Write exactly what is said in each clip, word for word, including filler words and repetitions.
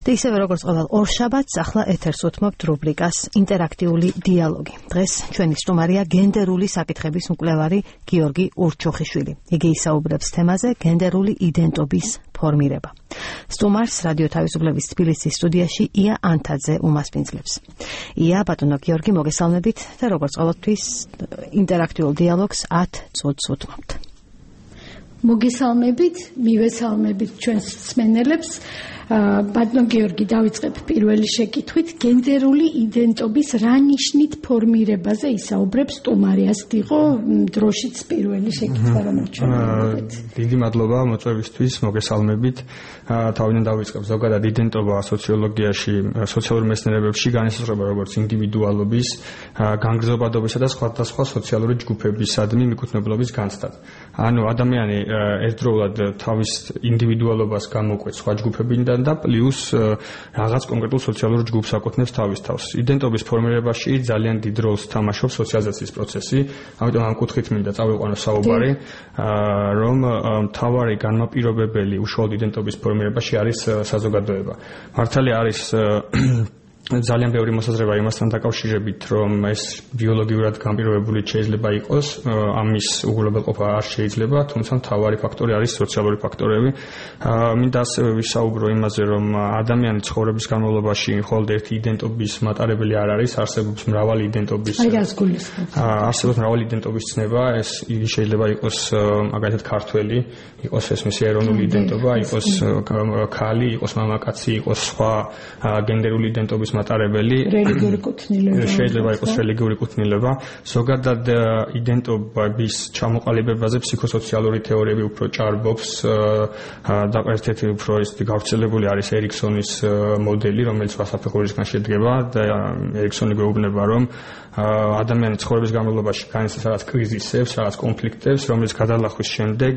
და ისევე როგორც ყოველ ორშაბათს, ახლა ეთერს უთმობთ რუბრიკას ინტერაქტიული დიალოგი. დღეს ჩვენი სტუმარია გენდერული საკითხების მკვლევარი გიორგი ურჩოხიშვილი. იგი ისაუბრებს თემაზე გენდერული იდენტობის ფორმირება. სტუმარს რადიო თავისუფლების თბილისის სტუდიაში ია ანთაძე უმასპინძლებს. ია, ბატონო გიორგი, მოგესალმებით და როგორც ყოველთვის ინტერაქტიულ დიალოგს ათ წუთს უთმობთ. მოგესალმებით, მივესალმებით ჩვენს მსმენელებს. ბატონო გიორგი, დავიწყებ პირველი შეკითხვით. გენდერული იდენტობის რა ნიშნით ფორმირებაზე ისაუბრებს სტუმარი? ასეთ იყო დროშიც პირველი შეკითხვა, რომელიც ჩვენ. დიდი მადლობა მოწვევისთვის, მოგესალმებით. თავიდან დავიწყებ. ზოგადად იდენტობა სოციოლოგიაში, სოციალურ მეცნიერებებში განისაზღვრება როგორც ინდივიდუალობის, განგრძობადობისა და სხვადასხვა სოციალური ჯგუფებისადმი მიკუთვნებლობის განცდად. ანუ ადამიანი ერთდროულად თავის ინდივიდუალობას გამოკვეთს სხვა ჯგუფებიდან და პლუს რაღაც კონკრეტულ სოციალურ ჯგუფს აკუთვნებს თავის თავს. იდენტობის ფორმირებაში ძალიან დიდ როლს თამაშობს სოციალიზაციის პროცესი. ამიტომ ამ კუთხით მინდა წავიყვანო საუბარი, რომ მთავარი განმაპირობებელი უშუალოდ იდენტობის ფორმირებაში არის საზოგადოება. მართალია არის ძალიან ბევრი მოსაზრება იმასთან დაკავშირებით, რომ ეს ბიოლოგიურად განპირობებული შეიძლება იყოს, ამის უღრუბელყოფა არ შეიძლება, თუმცა მთავარი ფაქტორი არის სოციალური ფაქტორები. მინდა ასევე ვისაუბრო იმაზე, რომ ადამიანის ცხოვრების განმავლობაში მხოლოდ ერთი იდენტობის მატარებელი არ არის, არსებობს მრავალი იდენტობის. არსებობს მრავალი იდენტობის ცნება, ეს შეიძლება იყოს მაგალითად ქართველი, იყოს ეს მისი ეროვნული იდენტობა, იყოს ქალი, იყოს მამაკაცი, იყოს სხვა გენდერული იდენტობის მატარებელი, რელიგიური კუთვნილება, შეიძლება იყოს რელიგიური კუთვნილება. ზოგადად იდენტობის ჩამოყალიბებაზე ფსიქოსოციალური თეორიები უფრო ჭარბობს და ერთ-ერთი უფრო ისეთი გავრცელებული არის ერიქსონის მოდელი, რომელიც საფეხურისგან შედგება და ერიქსონი გვეუბნება, რომ ადამიანის ცხოვრების განმავლობაში განიცდის რაღაც კრიზისებს, რაღაც კონფლიქტებს, რომელიც გადალახვის შემდეგ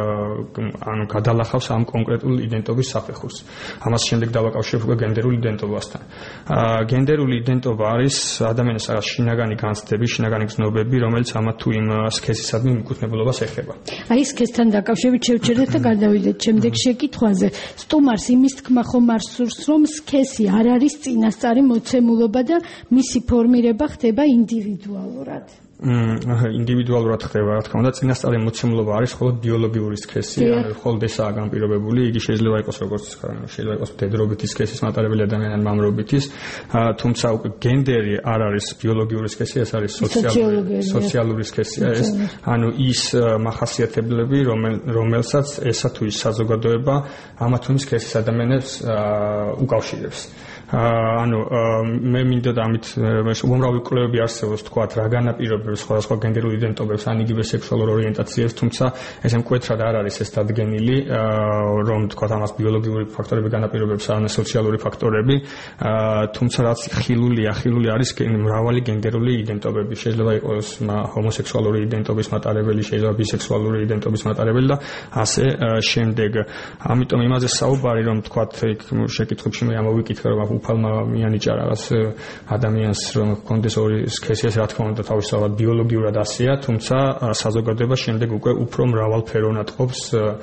ანუ გადალახავს ამ კონკრეტულ იდენტობის საფეხურს. ამას შემდეგ დავაკავშირებ უკვე გენდერულ იდენტობასთან. გენდერული იდენტობა არის ადამიანის რაღაც შინაგანი განცდები, შინაგანი გრძნობები, რომელიც ამა თუ იმ სქესისადმი მიკუთვნებულობას ეხება. აი სქესთან დაკავშირებით შევჩერდეთ და გადავიდეთ შემდეგ შეკითხვაზე. სტუმარს იმის თქმა ხომ არ სურს, რომ სქესი არ არის წინასწარი მოცემულობა და მისი ფორმირება ხდება ინდივიდუალურად. ინდივიდუალურად ხდება, რა თქმა უნდა, წინასწარი მოცემულობა არის მხოლოდ ბიოლოგიური სქესი, ანუ მხოლოდ ესაა განპირობებული, იგი შეიძლება იყოს როგორც შეიძლება იყოს მდედრობითი სქესის მატარებელი ადამიანი ან მამრობითის, თუმცა უკვე გენდერი არ არის ბიოლოგიური სქესი, ეს არის სოციალური სოციალური სქესია ეს, ანუ ის მახასიათებლები, რომელსაც ესა თუ ის საზოგადოება ამა თუ იმ სქესის ადამიანებს უკავშირებს. ანუ მე მინდა და ამით უამრავი კვლევები არსებობს, თქვათ, რა განაპირობებს სხვადასხვა გენდერულ იდენტობებს ან იგივე სექსუალურ ორიენტაციებს, თუმცა ეს მკვეთრად არ არის ეს დადგენილი, რომ თქვათ ამას ბიოლოგიური ფაქტორები განაპირობებს ან სოციალური ფაქტორები, თუმცა რაც ხილულია, ხილული არის მრავალი გენდერული იდენტობები. შეიძლება იყოს ჰომოსექსუალური იდენტობის მატარებელი, შეიძლება ბისექსუალური იდენტობის მატარებელი და ასე შემდეგ. ამიტომ იმაზე საუბარი, რომ თქვათ, შეკითხვებში მე ამოვიკითხე, რომ უფალმა მიანიჭა რაღაც ადამიანს, რომ ჰქონდეს ორი სქესი, რა თქმა უნდა თავისთავად ბიოლოგიურად ასეა, თუმცა საზოგადოება შემდეგ უკვე უფრო მრავალფეროვნად ყოფს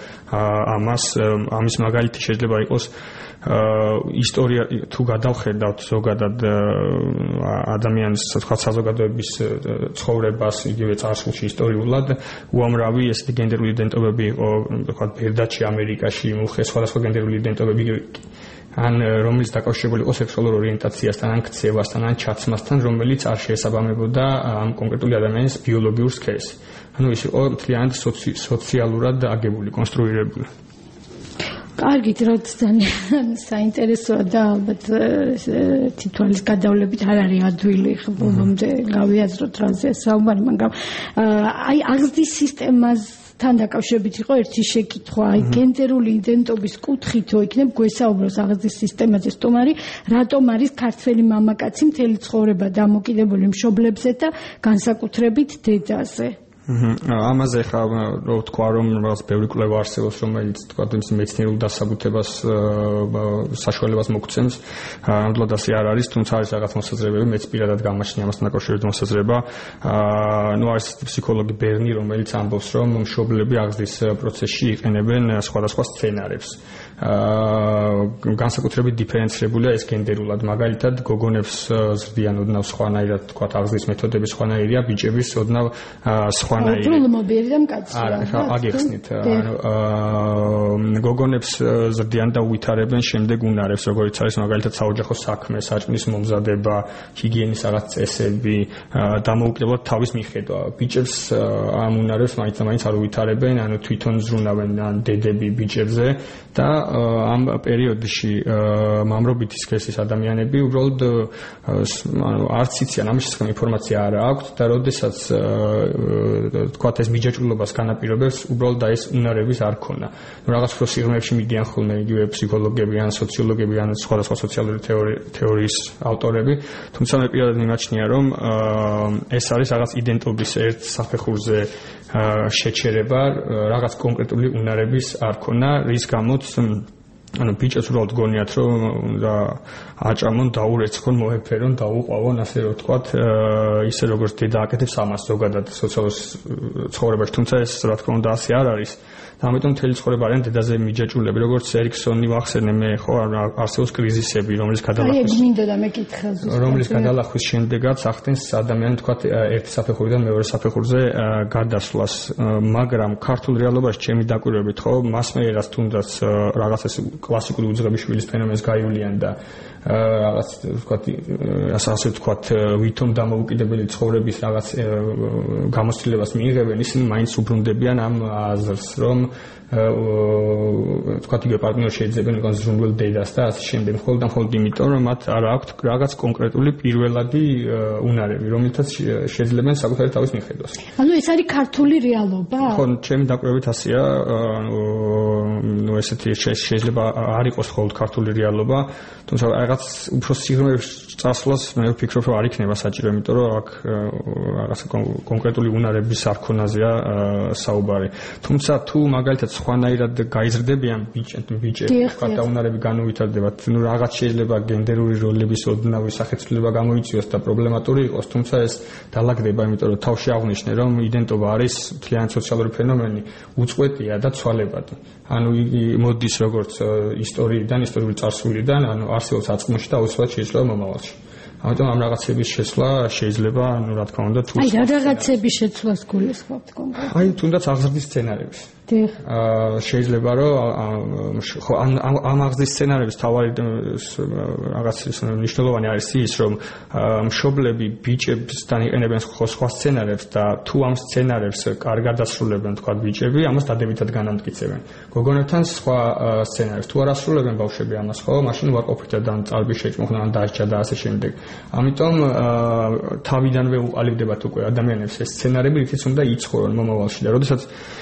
ამას. ამის მაგალითი შეიძლება იყოს ისტორია, თუ გადავხედავთ ზოგადად ადამიანის თქვა საზოგადოების ცხოვრებას იგივე წარსულში ისტორიულად, უამრავი ესეთი გენდერული იდენტობები იყო, თქვა ბერდაჩი ამერიკაში, მუხე სხვადასხვა გენდერული იდენტობები ან რომელიც დაკავშირებული იყო სექსუალურ ორიენტაციასთან, ან ქცევასთან, ან ჩაცმასთან, რომელიც არ შეესაბამებოდა ამ კონკრეტული ადამიანის ბიოლოგიურ სქესს. ანუ ის იყო მთლიანად სოციალურად აგებული, კონსტრუირებული. კარგით, რაც ძალიან საინტერესოა და ალბათ თითოეულის გადავლებით არ არის ადვილი ბოლომდე გავიაზროთ რაზე საუბარი, მაგრამ აი აღზრდის სისტემაზე თან დაკავშირებით იყო ერთი შეკითხვა, აი გენდერული იდენტობის კუთხითო იქნებ გვესაუბროს აღზრდის სისტემაზე სტუმარი, რატომ არის ქართველი მამაკაცი მთელი ცხოვრება დამოკიდებული მშობლებზე და განსაკუთრებით დედაზე? ამაზე ხა რო თქვა რომ რაღაც ბევრი კვლევა არსებობს რომელიც თქვა იმის მეცნიერულ დასაბუთებას საშუალებას მოგცემს ნამდვილად ასე არ არის თუმცა არის რაღაც მოსაზრებები მეც პირადად გამაჩნია ამასთან დაკავშირებით მოსაზრება ნუ არის ფსიქოლოგი ბერნი რომელიც ამბობს რომ მშობლები აღზრდის პროცესში იყენებენ სხვადასხვა სცენარებს განსაკუთრებით დიფერენცირებულია ეს გენდერულად მაგალითად გოგონებს ზრდიან ოდნავ სხვანაირად თქვა აღზრდის მეთოდები სხვანაირია ბიჭების ოდნავ სხვანაირი პრობლემები და მკაცრი არა ხა აგიხსნით ანუ გოგონებს ზრდიან და უვითარებენ შემდეგ უნარებს როგორც არის მაგალითად საოჯახო საქმე საჭმლის მომზადება ჰიგიენის რაღაც წესები დამოუკიდებლად თავის მიხედვა ბიჭებს ამ უნარებს მაინც და მაინც არ უვითარებენ ანუ თვითონ ზრუნავენ ან დედები ბიჭებზე და ამ პერიოდში მამრობითი სქესის ადამიანები უბრალოდ ანუ არც იციან ამის შესახებ ინფორმაცია არ აქვთ და როდესაც თქვათ ეს მიჯაჭვულობას განაპირობებს უბრალოდ და ეს უნარების არ ქონა. ნუ რაღაც უფრო სიღრმეებში მიდიან ხოლმე იგივე ფსიქოლოგები ან სოციოლოგები ან სხვადასხვა სოციალური თეორიის ავტორები, თუმცა მე პირადად მიმაჩნია რომ ეს არის რაღაც იდენტობის ერთ საფეხურზე შეჩერება, რაღაც კონკრეტული უნარების არ ქონა, რის გამოც ანუ ბიჭებს უბრალოდ გონიათ რომ უნდა აჭამონ, დაურეცხონ, მოეფერონ, დაუყვავონ, ასე რომ ვთქვათ, ისე როგორც დედა აკეთებს ამას ზოგადად სოციალურ ცხოვრებაში, თუმცა ეს რა თქმა უნდა ასე არ არის. და ამიტომ მთელი ცხოვრება არიან დედაზე მიჯაჭვულები, როგორც ერიქსონი ვახსენე მე, ხო, არსებობს კრიზისები, რომლის გადალახვის მინდოდა მეკითხა ზუსტად. რომლის გადალახვის შემდეგაც ახდენს ადამიანს თქვათ ერთი საფეხურიდან მეორე საფეხურზე გადასვლას, მაგრამ ქართულ რეალობაში ჩემი დაკვირვებით, ხო, მასმეერას თუნდაც რაღაც ეს კლასიკური უძღებიშვილის ფენომენს გაივლიან და რაღაც ვთქვათ ასე ვთქვათ ვითომ დამოუკიდებელი ცხოვრების რაღაც გამოცდილებას მიიღებენ ისინი მაინც უბრუნდებიან ამ აზრს რომ ვთქვათ იგივე პარტნიორი შეიძლება იყოს ზრუნველ დედას და ასე შემდეგ მხოლოდ და მხოლოდ იმიტომ რომ მათ არ აქვთ რაღაც კონკრეტული პირველადი უნარები რომელთაც შეიძლება საკუთარი თავის მიხედოს. ანუ ეს არის ქართული რეალობა? ხო, ჩემი დაკვირვებით ასეა, ნუ ესეთი შეიძლება არ იყოს მხოლოდ ქართული რეალობა, თუმცა რაღაც უფრო სიღრმეებში წასვლას მე ვფიქრობ რომ არ იქნება საჭირო, იმიტომ რომ აქ რაღაც კონკრეტული უნარების არ ქონაზეა საუბარი. თუმცა თუ მაგალითად სხვანაირად გაიზრდებიან ბიჭები, და უნარები განუვითარდებათ, ნუ რაღაც შეიძლება გენდერული როლების ოდნავი სახეცვლილება გამოიწვიოს და პრობლემატური იყოს, თუმცა ეს დალაგდება, იმიტომ რომ თავში აღნიშნე რომ იდენტობა არის მთლიანი სოციალური ფენომენი, უწყვეტია და ცვალებადი. ანუ იგი მოდის როგორც ისტორიიდან, ისტორიული წარსულიდან, ანუ არსებობს აწმოში და აუცილებლად შეიძლება მომავალში. ამიტომ ამ რაღაცების შესვლა შეიძლება, ну, რა თქმა უნდა, თუ აი, რა რაღაცების შეცვლას გულისხმობთ კონკრეტულად? აი, თუნდაც აღზრდის სცენარების. დიახ. აა შეიძლება რომ ხო ამ აღზრდის სცენარების თავარი რაღაც მნიშვნელოვანი არის ის, რომ მშობლები ბიჭებსთან იყენებენ სხვა სცენარებს და თუ ამ სცენარებს კარგად ასრულებენ, თქვა ბიჭები, ამას დადებითად განამტკიცებენ. გოგონებთან სხვა სცენარებს თუ არ ასრულებენ ბავშვები ამას, ხო, მაშინ უარყოფითად ან წალბი შეჭმოხდა ან დაჭა და ასე შემდეგ. ამიტომ თავიდანვე უყალიბდებათ უკვე ადამიანებს ეს სცენარები, რითიც უნდა იცხოვრონ მომავალში და როდესაც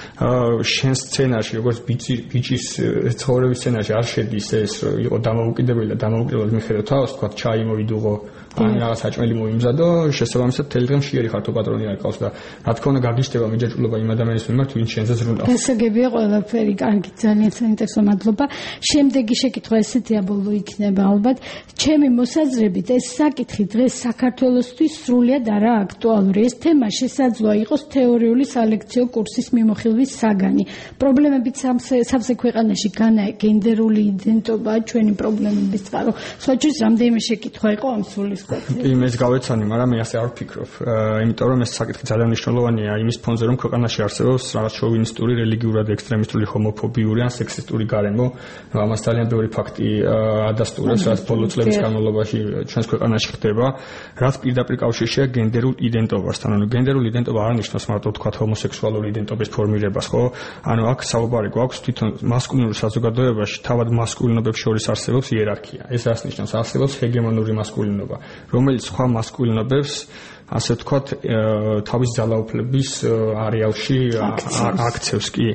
შენ სცენარში, როგორც ბიჭი ბიჭის ცხოვრების სცენარში არ შედის ეს, რომ იყო დამოუკიდებელი და დამოუკიდებლად მიხედო თავს, თქვა ჩაი მოვიდუღო, ან რაღაც საჭმელი მოიმზადო, შესაბამისად თელი დღე მშიერი ხარ თუ პატრონი არ ყავს და რა თქმა უნდა გაგიჩნდება მიჯაჭვულობა იმ ადამიანის მიმართ, ვინც შენზე ზრუნავს. გასაგებია ყველაფერი, კარგი, ძალიან საინტერესო, მადლობა. შემდეგი შეკითხვა ესეთია ბოლო იქნება ალბათ. ჩემი მოსაზრებით ეს საკითხი დღეს საქართველოსთვის სრულიად არა აქტუალური. ეს თემა შესაძლოა იყოს თეორიული სალექციო კურსის მიმოხილვის საგანი. პრობლემებით სავსე ქვეყანაში განა გენდერული იდენტობა ჩვენი პრობლემების წყარო. სხვაჯერ რამდენიმე შეკითხვა იყო ამ სულის კი, მეც გავეცანი, მაგრამ მე ასე არ ვფიქრობ. იმიტომ რომ ეს საკითხი ძალიან მნიშვნელოვანია იმის ფონზე, რომ ქვეყანაში არსებობს რაღაც შოვინისტური, რელიგიურად ექსტრემისტული, ჰომოფობიური ან სექსისტური გარემო. ამას ძალიან ბევრი ფაქტი ადასტურებს, რაც ბოლო წლების განმავლობაში ჩვენს ქვეყანაში ხდება, რაც პირდაპირ კავშირშია გენდერულ იდენტობასთან. ანუ გენდერული იდენტობა არ ნიშნავს მარტო თქვათ ჰომოსექსუალური იდენტობის ფორმირებას, ხო? ანუ აქ საუბარი გვაქვს თვითონ მასკულინურ საზოგადოებაში, თავად მასკულინობებს შორის არსებობს იერარქია. ეს რას ნიშნავს? არსებობს ჰეგემონური მასკულინობა, რომელიც სხვა მასკულინობებს ასე ვთქვათ, თავის ძალაუფლების არეალში აქცევს კი.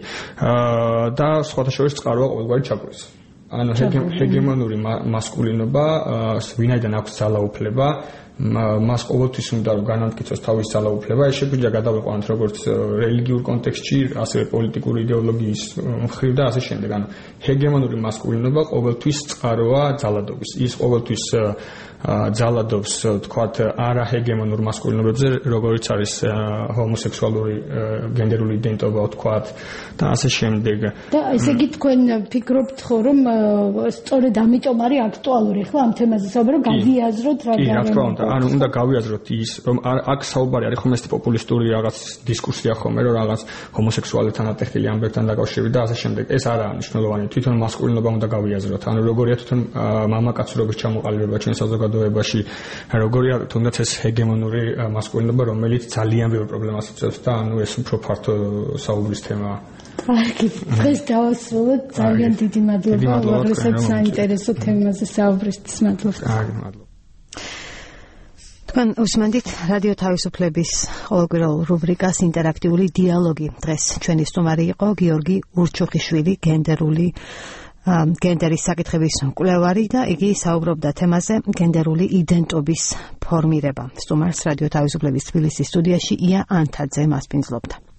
და სხვათა შორის წყაროა ყოველგვარი ჩაკვრის. ანუ ჰეგემონური მასკულინობა, ვინაიდან აქვს ძალაუფლება, მას ყოველთვის უნდა რომ განამტკიცოს თავის ძალაუფლება. ეს შეგვიძლია გადავიყვანოთ როგორც რელიგიურ კონტექსტში, ასევე პოლიტიკური იდეოლოგიის მხრივ და ასე შემდეგ. ანუ ჰეგემონური მასკულინობა ყოველთვის წყაროა ძალადობის. ის ყოველთვის ძალადობს, თქვათ, არაჰეგემონურ მასკულინობებზე, როგორიც არის ჰომოსექსუალური გენდერული იდენტობა, თქვათ, და ასე შემდეგ. და ესე იგი თქვენ ფიქრობთ ხო, რომ სწორედ ამიტომ არის აქტუალური ხო ამ თემაზე საუბარი, რომ გავიაზროთ რა კი, რა თქმა უნდა, ანუ უნდა გავიაზროთ ის, რომ აქ საუბარი არის ხომ ეს პოპულისტური რაღაც დისკურსია ხომ, რომ რაღაც ჰომოსექსუალებთან ატეხილი ამბებთან დაკავშირებით და ასე შემდეგ. ეს არაა მნიშვნელოვანი, თვითონ მასკულინობა უნდა გავიაზროთ. ანუ როგორია თვითონ მამაკაცურობის ჩამოყალიბება ჩვენ საზოგადოებაში, როგორია თუნდაც ეს ჰეგემონური მასკულინობა, რომელიც ძალიან ბევრ პრობლემას იწვევს და ანუ ეს უფრო ფართო საუბრის თემაა. კარგი, დღეს დავასრულოთ. ძალიან დიდი მადლობა, უაღრესად საინტერესო თემაზე საუბრისთვის. მადლობა. კარგი, მადლობა. თქვენ უსმენთ რადიო თავისუფლების ყოველკვირეულ რუბრიკას ინტერაქტიული დიალოგი. დღეს ჩვენი სტუმარი იყო გიორგი ურჩუხიშვილი, გენდერული გენდერის საკითხების მკვლევარი და იგი საუბრობდა თემაზე გენდერული იდენტობის ფორმირება. სტუმარს რადიო თავისუფლების თბილისის სტუდიაში ია ანთაძე მასპინძლობდა.